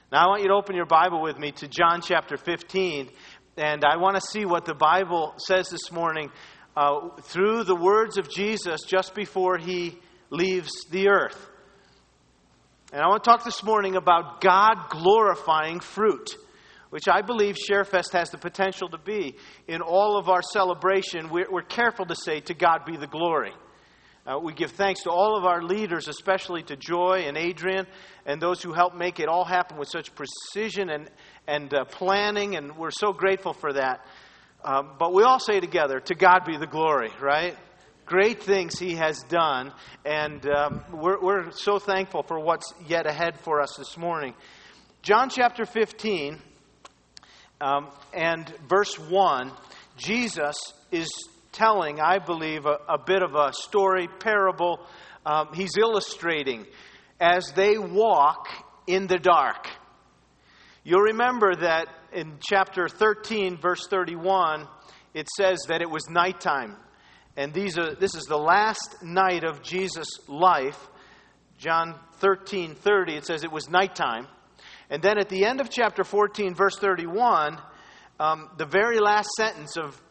Now I want you to open your Bible with me to John chapter 15, and I want to see what the Bible says this morning through the words of Jesus just before He leaves the earth. And I want to talk this morning about God glorifying fruit, which I believe ShareFest has the potential to be. In all of our celebration, we're careful to say, "To God be the glory." We give thanks to all of our leaders, especially to Joy and Adrian, and those who help make it all happen with such precision and planning, and we're so grateful for that. But we all say together, "To God be the glory," right? Great things He has done, and we're so thankful for what's yet ahead for us this morning. John chapter 15 and verse 1, Jesus is telling, I believe, a bit of a story, parable. He's illustrating as they walk in the dark. You'll remember that in chapter 13, verse 31, it says that it was nighttime. And this is the last night of Jesus' life. John 13:30, it says it was nighttime. And then at the end of chapter 14, verse 31, the very last sentence of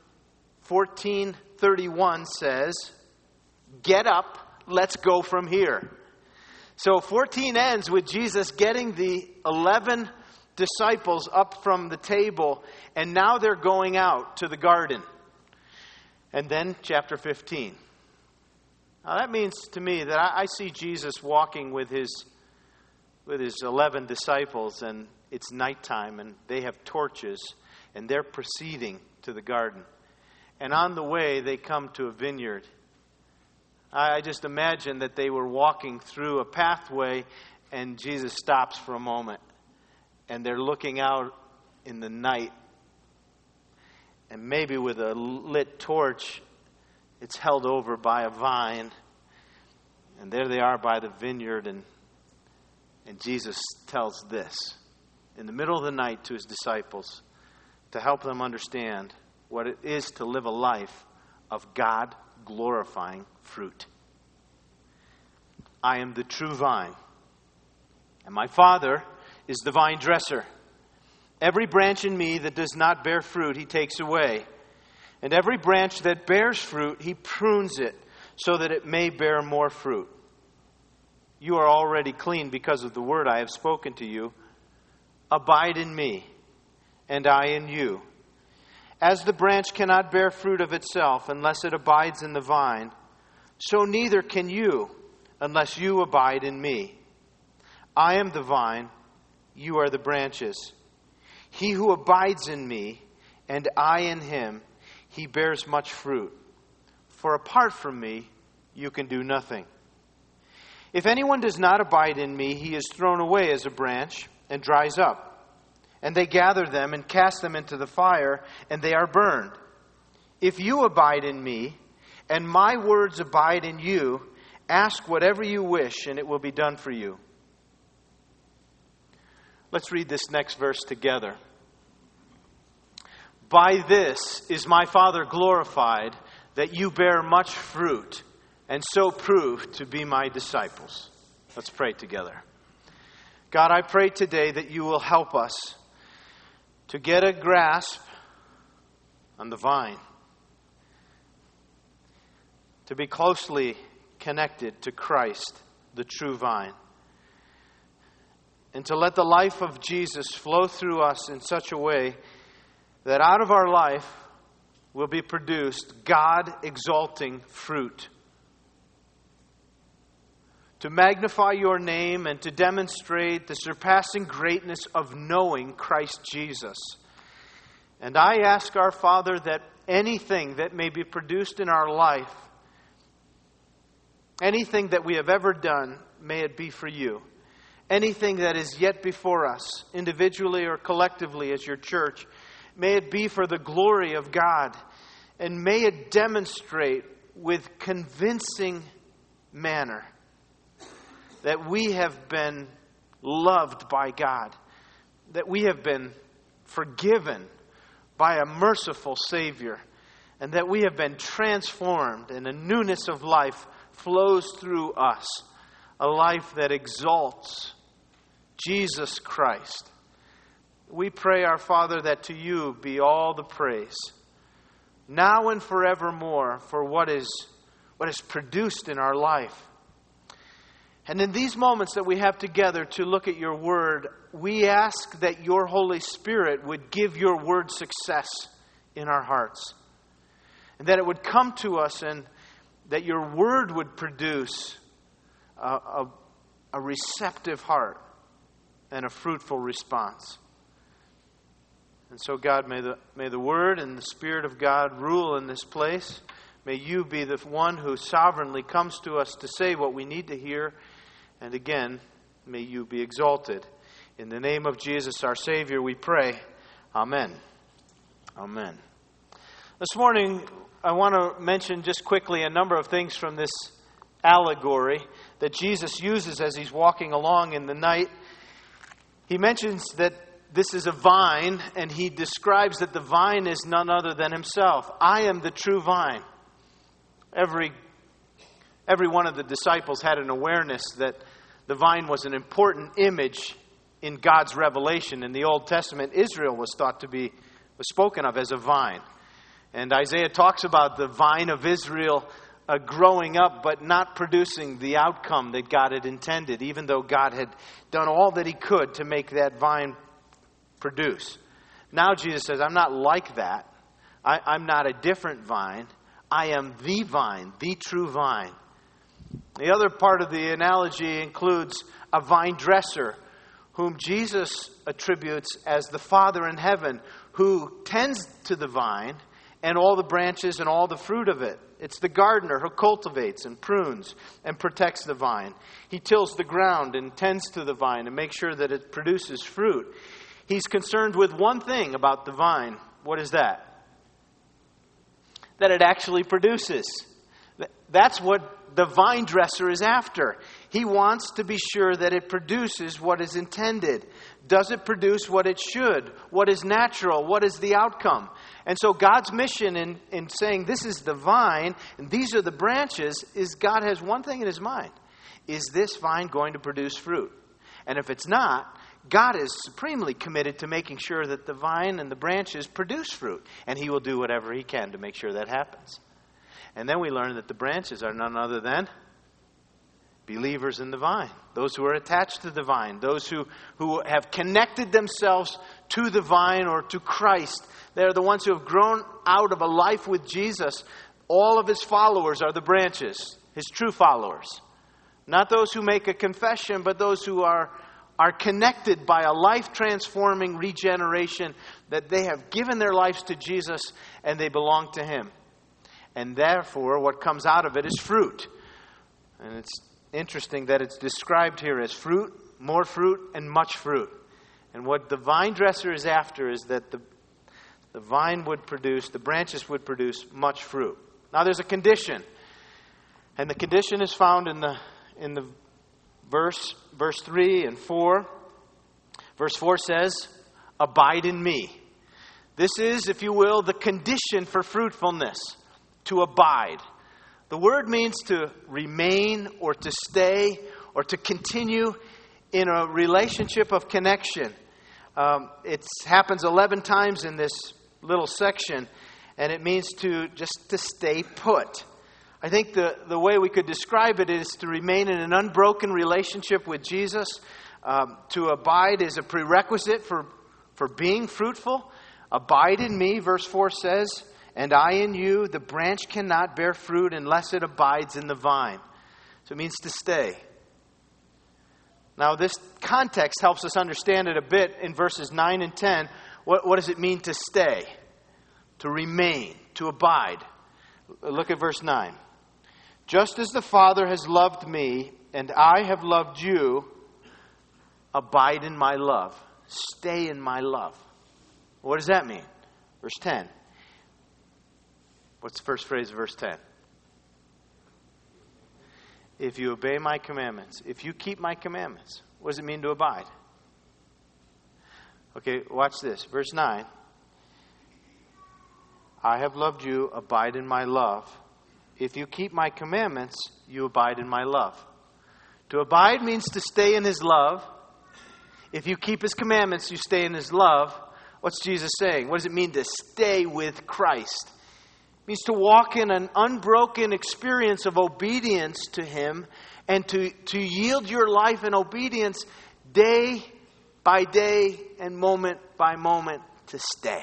14:31 says, "Get up, let's go from here." So 14 ends with Jesus getting the 11 disciples up from the table, and now they're going out to the garden. And then chapter 15. Now that means to me that I see Jesus walking with his 11 disciples, and it's nighttime, and they have torches, and they're proceeding to the garden. And on the way, they come to a vineyard. I just imagine that they were walking through a pathway, and Jesus stops for a moment, and they're looking out in the night. And maybe with a lit torch, it's held over by a vine. And there they are by the vineyard. And Jesus tells this in the middle of the night to His disciples to help them understand what it is to live a life of God-glorifying fruit. "I am the true vine, and my Father is the vine dresser. Every branch in me that does not bear fruit, He takes away. And every branch that bears fruit, He prunes it, so that it may bear more fruit. You are already clean because of the word I have spoken to you. Abide in me, and I in you. As the branch cannot bear fruit of itself unless it abides in the vine, so neither can you unless you abide in me. I am the vine, you are the branches. He who abides in me, and I in him, he bears much fruit. For apart from me, you can do nothing. If anyone does not abide in me, he is thrown away as a branch and dries up. And they gather them and cast them into the fire, and they are burned. If you abide in me, and my words abide in you, ask whatever you wish, and it will be done for you. Let's read this next verse together. By this is my Father glorified, that you bear much fruit, and so prove to be my disciples. Let's pray together. God, I pray today that you will help us to get a grasp on the vine, to be closely connected to Christ, the true vine, and to let the life of Jesus flow through us in such a way that out of our life will be produced God-exalting fruit, to magnify your name and to demonstrate the surpassing greatness of knowing Christ Jesus. And I ask our Father that anything that may be produced in our life, anything that we have ever done, may it be for you. Anything that is yet before us, individually or collectively as your church, may it be for the glory of God. And may it demonstrate with convincing manner that we have been loved by God, that we have been forgiven by a merciful Savior, and that we have been transformed, and a newness of life flows through us, a life that exalts Jesus Christ. We pray, our Father, that to you be all the praise, now and forevermore, for what is produced in our life. And in these moments that we have together to look at your word, we ask that your Holy Spirit would give your word success in our hearts. And that it would come to us and that your word would produce a receptive heart and a fruitful response. And so, God, may the word and the Spirit of God rule in this place. May you be the one who sovereignly comes to us to say what we need to hear. And again, may you be exalted. In the name of Jesus, our Savior, we pray. Amen. Amen. This morning, I want to mention just quickly a number of things from this allegory that Jesus uses as he's walking along in the night. He mentions that this is a vine, and he describes that the vine is none other than himself. I am the true vine. Every one of the disciples had an awareness that the vine was an important image in God's revelation. In the Old Testament, Israel was spoken of as a vine. And Isaiah talks about the vine of Israel growing up but not producing the outcome that God had intended, even though God had done all that he could to make that vine produce. Now Jesus says, I'm not like that. I'm not a different vine. I am the vine, the true vine. The other part of the analogy includes a vine dresser, whom Jesus attributes as the Father in heaven, who tends to the vine and all the branches and all the fruit of it. It's the gardener who cultivates and prunes and protects the vine. He tills the ground and tends to the vine and makes sure that it produces fruit. He's concerned with one thing about the vine. What is that? That it actually produces. That's what the vine dresser is after. He wants to be sure that it produces what is intended. Does it produce what it should? What is natural? What is the outcome? And so God's mission in saying this is the vine and these are the branches is God has one thing in his mind. Is this vine going to produce fruit? And if it's not, God is supremely committed to making sure that the vine and the branches produce fruit. And he will do whatever he can to make sure that happens. And then we learn that the branches are none other than believers in the vine. Those who are attached to the vine. Those who have connected themselves to the vine or to Christ. They're the ones who have grown out of a life with Jesus. All of his followers are the branches. His true followers. Not those who make a confession, but those who are connected by a life-transforming regeneration, that they have given their lives to Jesus and they belong to him. And therefore, what comes out of it is fruit. And it's interesting that it's described here as fruit, more fruit, and much fruit. And what the vine dresser is after is that the vine would produce, the branches would produce much fruit. Now there's a condition. And the condition is found in the verse 3 and 4. Verse 4 says, abide in me. This is, if you will, the condition for fruitfulness. To abide. The word means to remain or to stay or to continue in a relationship of connection. It happens 11 times in this little section, and it means to stay put. I think the way we could describe it is to remain in an unbroken relationship with Jesus. To abide is a prerequisite for being fruitful. Abide in me, verse 4 says, and I in you. The branch cannot bear fruit unless it abides in the vine. So it means to stay. Now this context helps us understand it a bit in verses 9 and 10. What does it mean to stay? To remain, to abide. Look at verse 9. Just as the Father has loved me, and I have loved you, abide in my love. Stay in my love. What does that mean? Verse 10. What's the first phrase of verse 10? If you obey my commandments. If you keep my commandments. What does it mean to abide? Okay, watch this. Verse 9. I have loved you, abide in my love. If you keep my commandments, you abide in my love. To abide means to stay in his love. If you keep His commandments, you stay in His love. What's Jesus saying? What does it mean to stay with Christ? It means to walk in an unbroken experience of obedience to Him and to yield your life in obedience day by day and moment by moment to stay.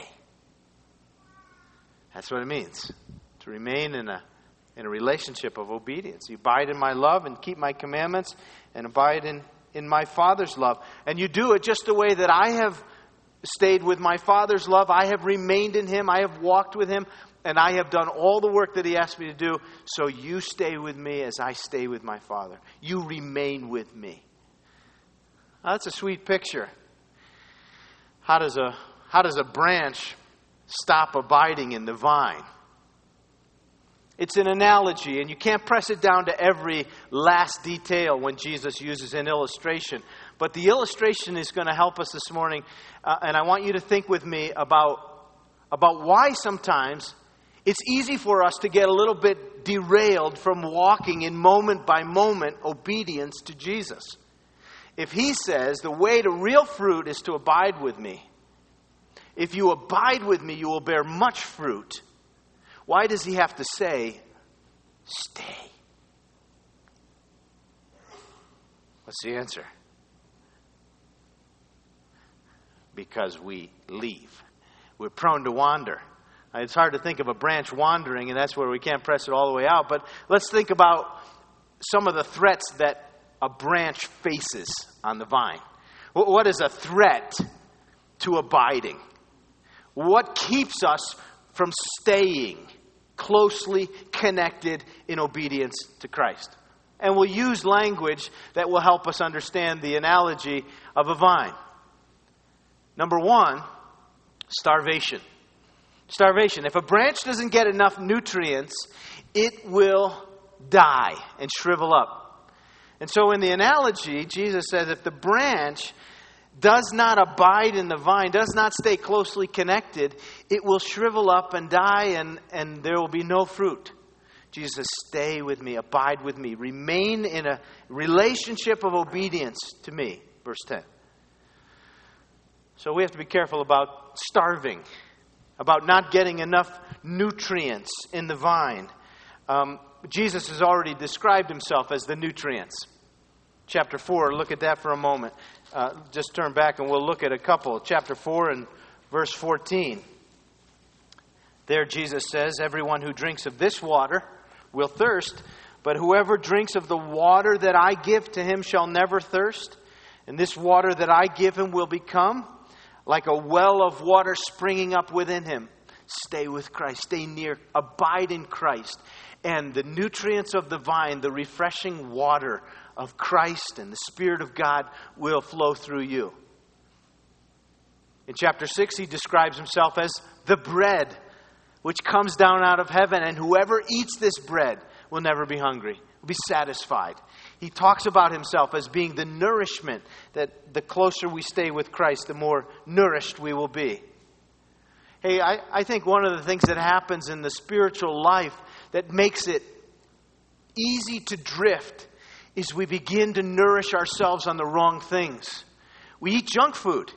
That's what it means, to remain in a relationship of obedience. You abide in my love and keep my commandments and abide in my Father's love. And you do it just the way that I have stayed with my Father's love. I have remained in Him. I have walked with Him. And I have done all the work that He asked me to do. So you stay with me as I stay with my Father. You remain with me. Now, that's a sweet picture. How does a branch stop abiding in the vine? It's an analogy, and you can't press it down to every last detail when Jesus uses an illustration. But the illustration is going to help us this morning, and I want you to think with me about why sometimes it's easy for us to get a little bit derailed from walking in moment-by-moment obedience to Jesus. If He says the way to real fruit is to abide with me, if you abide with me, you will bear much fruit. Why does He have to say, stay? What's the answer? Because we leave. We're prone to wander. It's hard to think of a branch wandering, and that's where we can't press it all the way out. But let's think about some of the threats that a branch faces on the vine. What is a threat to abiding? What keeps us from staying closely connected in obedience to Christ? And we'll use language that will help us understand the analogy of a vine. Number one, starvation. Starvation. If a branch doesn't get enough nutrients, it will die and shrivel up. And so in the analogy, Jesus says if the branch does not abide in the vine, does not stay closely connected, it will shrivel up and die, and there will be no fruit. Jesus says, stay with me, abide with me, remain in a relationship of obedience to me. Verse 10. So we have to be careful about starving, about not getting enough nutrients in the vine. Jesus has already described Himself as the nutrients. Chapter 4, look at that for a moment. Just turn back and we'll look at a couple. Chapter 4 and verse 14. There Jesus says, everyone who drinks of this water will thirst, but whoever drinks of the water that I give to him shall never thirst. And this water that I give him will become like a well of water springing up within him. Stay with Christ. Stay near. Abide in Christ. And the nutrients of the vine, the refreshing water of Christ and the Spirit of God will flow through you. In chapter 6, He describes Himself as the bread which comes down out of heaven. And whoever eats this bread will never be hungry, will be satisfied. He talks about Himself as being the nourishment, that the closer we stay with Christ, the more nourished we will be. Hey, I think one of the things that happens in the spiritual life that makes it easy to drift is we begin to nourish ourselves on the wrong things. We eat junk food.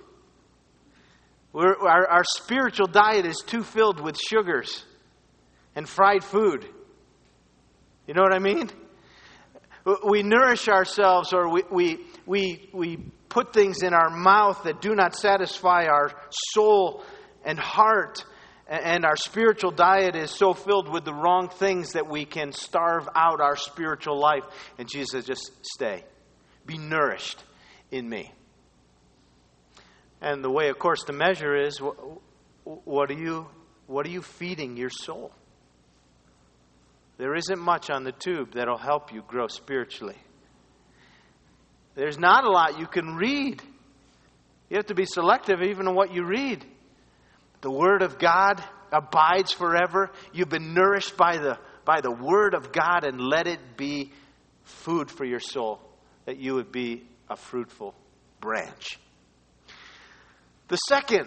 Our spiritual diet is too filled with sugars and fried food. You know what I mean? We nourish ourselves, or we put things in our mouth that do not satisfy our soul and heart. And our spiritual diet is so filled with the wrong things that we can starve out our spiritual life. And Jesus says, just stay. Be nourished in me. And the way, of course, to measure is, what are you feeding your soul? There isn't much on the tube that'll help you grow spiritually. There's not a lot you can read. You have to be selective even in what you read. The Word of God abides forever. You've been nourished by the Word of God, and let it be food for your soul, that you would be a fruitful branch. The second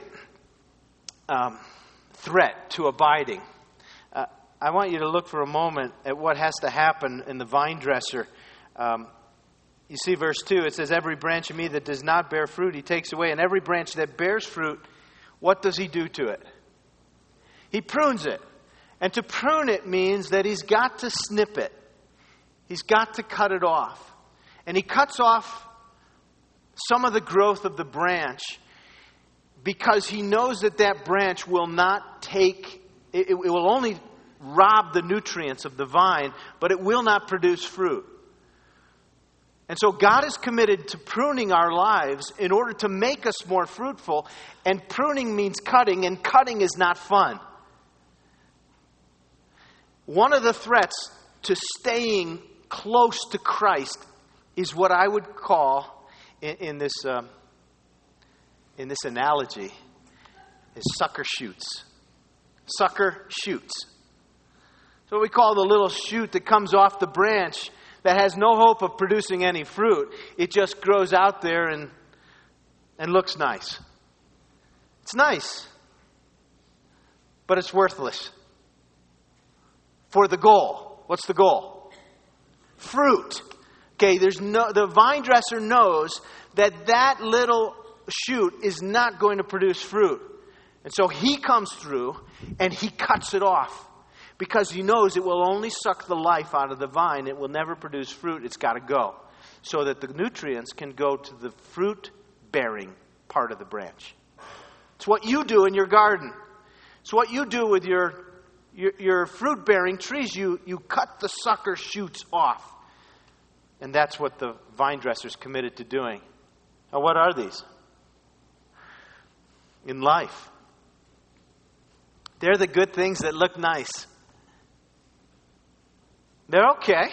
threat to abiding, I want you to look for a moment at what has to happen in the vine dresser. You see verse 2, it says, every branch in me that does not bear fruit, he takes away. And every branch that bears fruit, what does he do to it? He prunes it. And to prune it means that he's got to snip it. He's got to cut it off. And he cuts off some of the growth of the branch because he knows that that branch will not take, it will only rob the nutrients of the vine, but it will not produce fruit. And so God is committed to pruning our lives in order to make us more fruitful. And pruning means cutting, and cutting is not fun. One of the threats to staying close to Christ is what I would call, in this analogy, is sucker shoots. Sucker shoots. So we call the little shoot that comes off the branch that has no hope of producing any fruit. It just grows out there and looks nice. It's nice, but it's worthless. For the goal. What's the goal? Fruit. Okay, the vine dresser knows that little shoot is not going to produce fruit. And so he comes through and he cuts it off. Because he knows it will only suck the life out of the vine. It will never produce fruit. It's got to go. So that the nutrients can go to the fruit-bearing part of the branch. It's what you do in your garden. It's what you do with your fruit-bearing trees. You cut the sucker shoots off. And that's what the vine dresser is committed to doing. Now, what are these? In life, they're the good things that look nice. They're okay.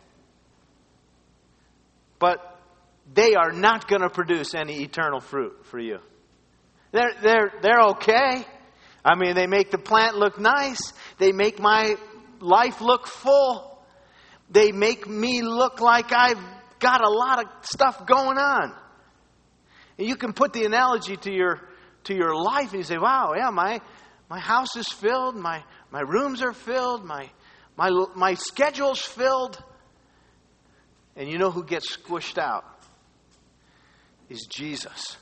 But they are not going to produce any eternal fruit for you. They're okay. I mean, they make the plant look nice. They make my life look full. They make me look like I've got a lot of stuff going on. And you can put the analogy to your life and you say, wow, yeah, my house is filled, my rooms are filled, my schedule's filled. And you know who gets squished out? Is Jesus.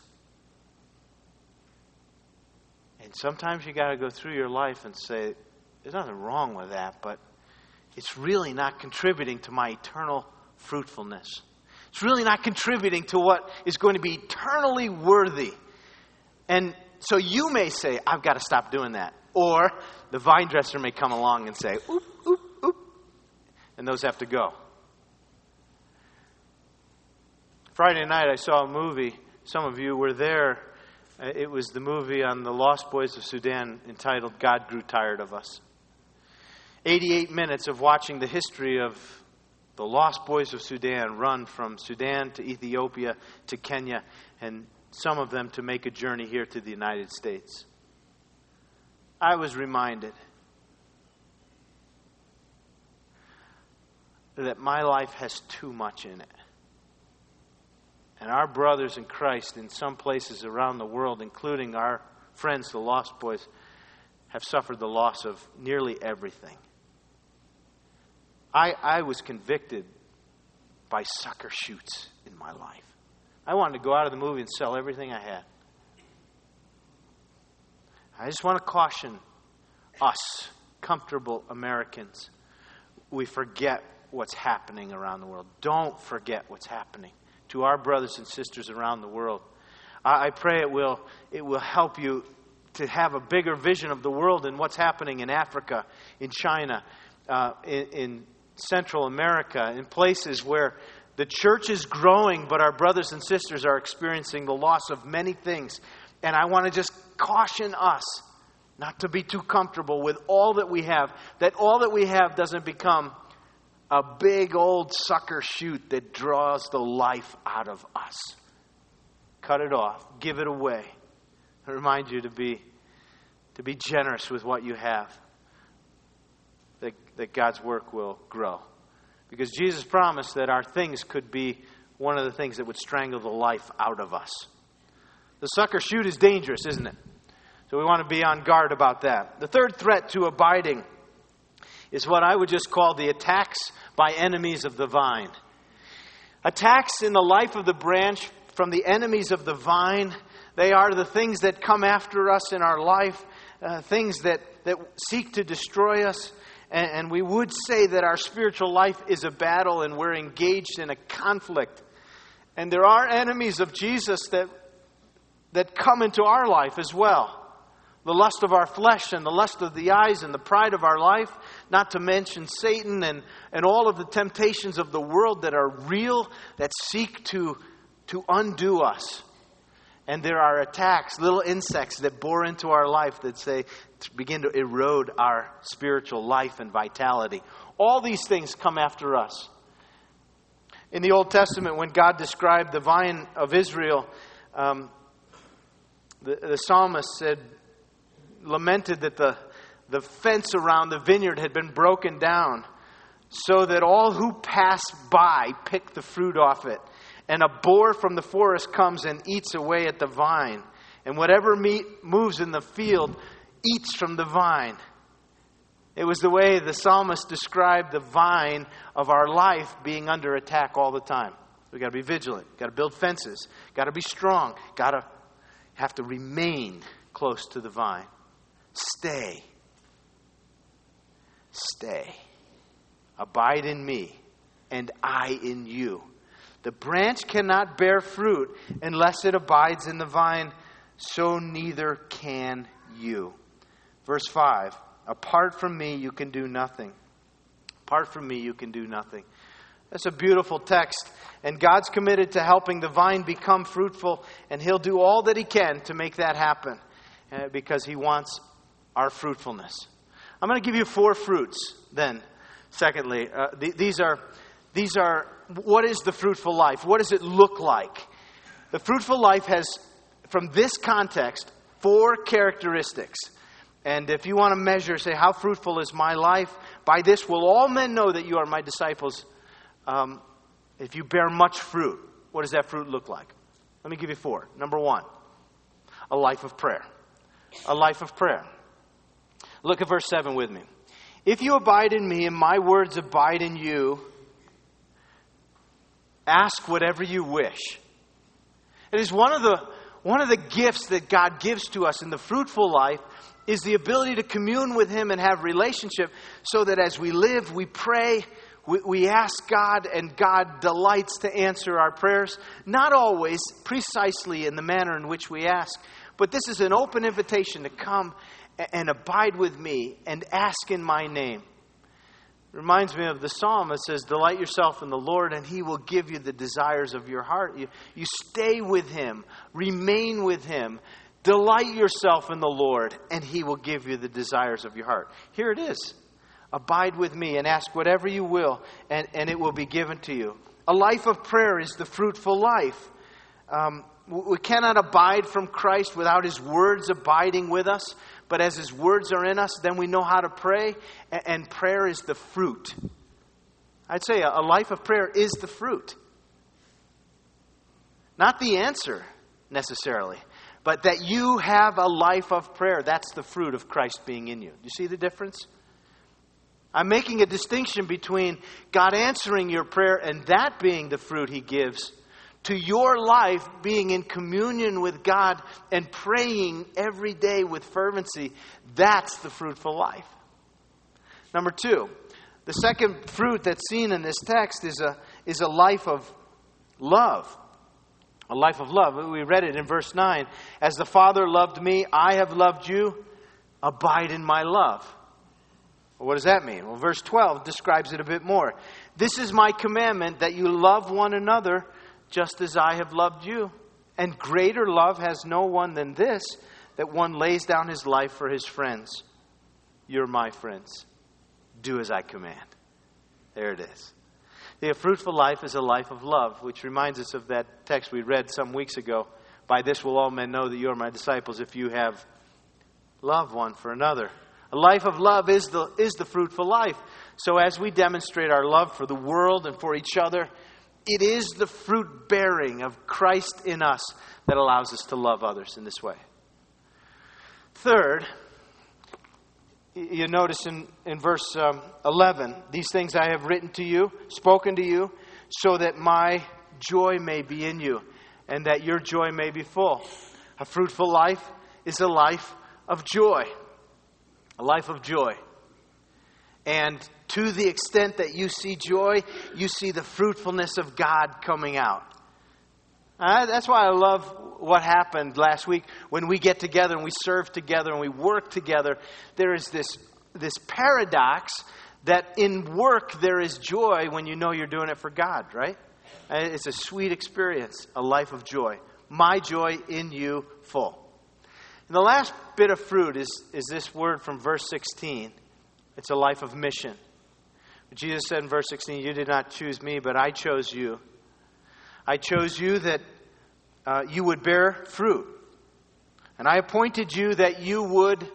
And sometimes you got to go through your life and say, there's nothing wrong with that, but it's really not contributing to my eternal fruitfulness. It's really not contributing to what is going to be eternally worthy. And so you may say, I've got to stop doing that. Or the vine dresser may come along and say, oop, oop, oop. And those have to go. Friday night I saw a movie. Some of you were there. It was the movie on the Lost Boys of Sudan entitled God Grew Tired of Us. 88 minutes of watching the history of the Lost Boys of Sudan run from Sudan to Ethiopia to Kenya, and some of them to make a journey here to the United States. I was reminded that my life has too much in it. And our brothers in Christ in some places around the world, including our friends, the Lost Boys, have suffered the loss of nearly everything. I was convicted by sucker shoots in my life. I wanted to go out of the movie and sell everything I had. I just want to caution us, comfortable Americans. We forget what's happening around the world. Don't forget what's happening to our brothers and sisters around the world. I pray it will help you to have a bigger vision of the world and what's happening in Africa, in China, in Central America, in places where the church is growing, but our brothers and sisters are experiencing the loss of many things. And I want to just caution us not to be too comfortable with all that we have, that all that we have doesn't become a big old sucker shoot that draws the life out of us. Cut it off. Give it away. I remind you to be generous with what you have, that God's work will grow. Because Jesus promised that our things could be one of the things that would strangle the life out of us. The sucker shoot is dangerous, isn't it? So we want to be on guard about that. The third threat to abiding is what I would just call the attacks by enemies of the vine. Attacks in the life of the branch from the enemies of the vine, they are the things that come after us in our life, things that seek to destroy us. And we would say that our spiritual life is a battle and we're engaged in a conflict. And there are enemies of Jesus that come into our life as well. The lust of our flesh and the lust of the eyes and the pride of our life, not to mention Satan and all of the temptations of the world that are real, that seek to undo us. And there are attacks, little insects that bore into our life that begin to erode our spiritual life and vitality. All these things come after us. In the Old Testament, when God described the vine of Israel, the psalmist lamented that the fence around the vineyard had been broken down so that all who pass by pick the fruit off it. And a boar from the forest comes and eats away at the vine. And whatever meat moves in the field eats from the vine. It was the way the psalmist described the vine of our life being under attack all the time. We've got to be vigilant. Got to build fences. Got to be strong. Got to have to remain close to the vine. Stay. Abide in me, and I in you. The branch cannot bear fruit unless it abides in the vine, so neither can you. Verse 5, apart from me you can do nothing. Apart from me you can do nothing. That's a beautiful text, and God's committed to helping the vine become fruitful, and He'll do all that He can to make that happen because He wants our fruitfulness. I'm going to give you 4 fruits then. Secondly, these are what is the fruitful life? What does it look like? The fruitful life has, from this context, 4 characteristics. And if you want to measure, say, how fruitful is my life? By this will all men know that you are my disciples. If you bear much fruit, what does that fruit look like? Let me give you 4. Number 1, a life of prayer. A life of prayer. Look at verse 7 with me. If you abide in me and my words abide in you, ask whatever you wish. It is one of the gifts that God gives to us in the fruitful life is the ability to commune with Him and have relationship so that as we live, we pray, we ask God, and God delights to answer our prayers. Not always precisely in the manner in which we ask, but this is an open invitation to come and abide with me and ask in my name. It reminds me of the psalm that says, delight yourself in the Lord and He will give you the desires of your heart. You stay with Him, remain with Him, delight yourself in the Lord and He will give you the desires of your heart. Here it is. Abide with me and ask whatever you will and it will be given to you. A life of prayer is the fruitful life. We cannot abide from Christ without His words abiding with us. But as His words are in us, then we know how to pray. And prayer is the fruit. I'd say a life of prayer is the fruit. Not the answer, necessarily. But that you have a life of prayer. That's the fruit of Christ being in you. Do you see the difference? I'm making a distinction between God answering your prayer and that being the fruit He gives, to your life being in communion with God and praying every day with fervency. That's the fruitful life. Number 2, the second fruit that's seen in this text is a life of love. A life of love. We read it in verse 9. As the Father loved me, I have loved you. Abide in my love. Well, what does that mean? Well, verse 12 describes it a bit more. This is my commandment, that you love one another just as I have loved you. And greater love has no one than this, that one lays down his life for his friends. You're my friends. Do as I command. There it is. The fruitful life is a life of love, which reminds us of that text we read some weeks ago. By this will all men know that you are my disciples, if you have love one for another. A life of love is the fruitful life. So as we demonstrate our love for the world and for each other, it is the fruit bearing of Christ in us that allows us to love others in this way. Third, you notice in verse 11, these things I have written to you, spoken to you, so that my joy may be in you and that your joy may be full. A fruitful life is a life of joy. A life of joy. And to the extent that you see joy, you see the fruitfulness of God coming out. That's why I love what happened last week when we get together and we serve together and we work together. There is this paradox that in work there is joy when you know you're doing it for God, right? It's a sweet experience, a life of joy. My joy in you full. And the last bit of fruit is this word from verse 16. It's a life of mission. Jesus said in verse 16, you did not choose me, but I chose you. I chose you that you would bear fruit. And I appointed you that you would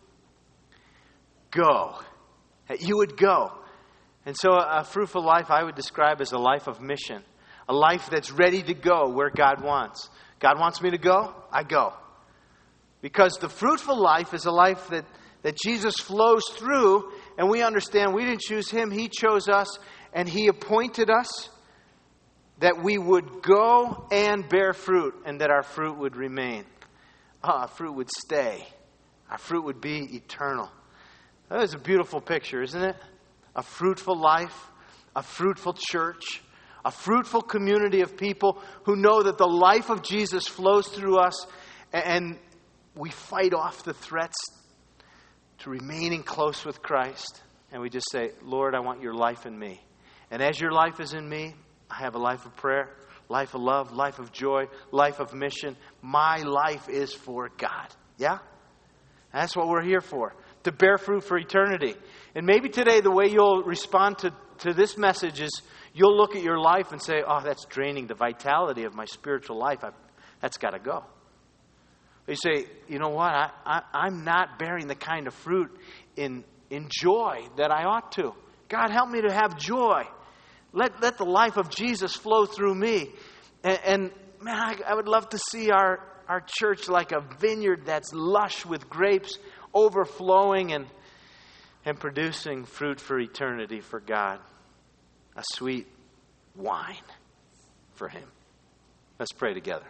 go. That you would go. And so a fruitful life I would describe as a life of mission. A life that's ready to go where God wants. God wants me to go, I go. Because the fruitful life is a life that Jesus flows through, and we understand we didn't choose Him, He chose us, and He appointed us that we would go and bear fruit, and that our fruit would remain. Our fruit would stay. Our fruit would be eternal. That is a beautiful picture, isn't it? A fruitful life, a fruitful church, a fruitful community of people who know that the life of Jesus flows through us, and we fight off the threats to remaining close with Christ. And we just say, Lord, I want your life in me. And as your life is in me, I have a life of prayer, life of love, life of joy, life of mission. My life is for God. Yeah? That's what we're here for. To bear fruit for eternity. And maybe today the way you'll respond to this message is you'll look at your life and say, oh, that's draining the vitality of my spiritual life. That's got to go. You say, you know what? I'm not bearing the kind of fruit in joy that I ought to. God, help me to have joy. Let the life of Jesus flow through me. And man, I would love to see our church like a vineyard that's lush with grapes, overflowing and producing fruit for eternity for God. A sweet wine for Him. Let's pray together.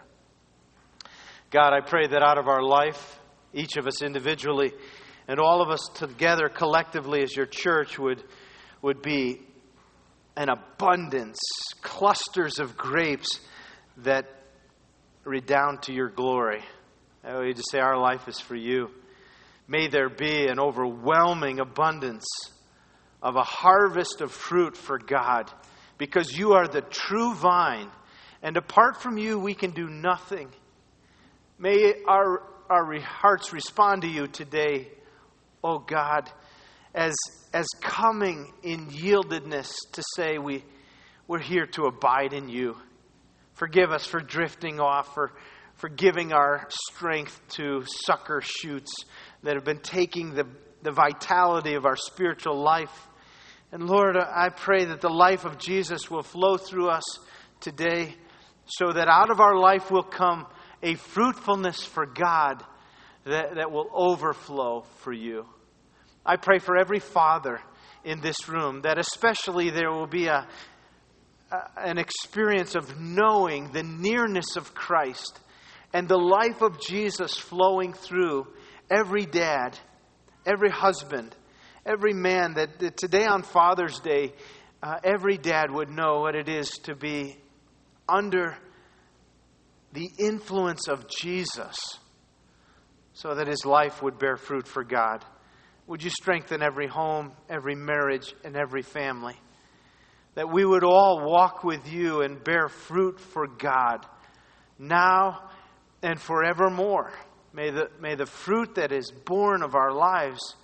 God, I pray that out of our life, each of us individually, and all of us together collectively as your church would be an abundance, clusters of grapes that redound to your glory. We just say our life is for you. May there be an overwhelming abundance of a harvest of fruit for God, because you are the true vine, and apart from you we can do nothing. May our hearts respond to you today, oh God, as coming in yieldedness to say we're here to abide in you. Forgive us for drifting off, for giving our strength to sucker shoots that have been taking the vitality of our spiritual life. And Lord, I pray that the life of Jesus will flow through us today, so that out of our life will come a fruitfulness for God that will overflow for you. I pray for every father in this room that especially there will be an experience of knowing the nearness of Christ and the life of Jesus flowing through every dad, every husband, every man, that today on Father's Day, every dad would know what it is to be under the influence of Jesus, so that his life would bear fruit for God. Would you strengthen every home, every marriage, and every family? That we would all walk with you and bear fruit for God, now and forevermore. May the fruit that is born of our lives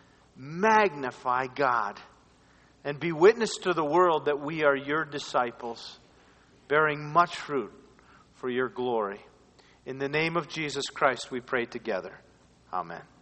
magnify God and be witness to the world that we are your disciples, bearing much fruit for your glory. In the name of Jesus Christ we pray together. Amen.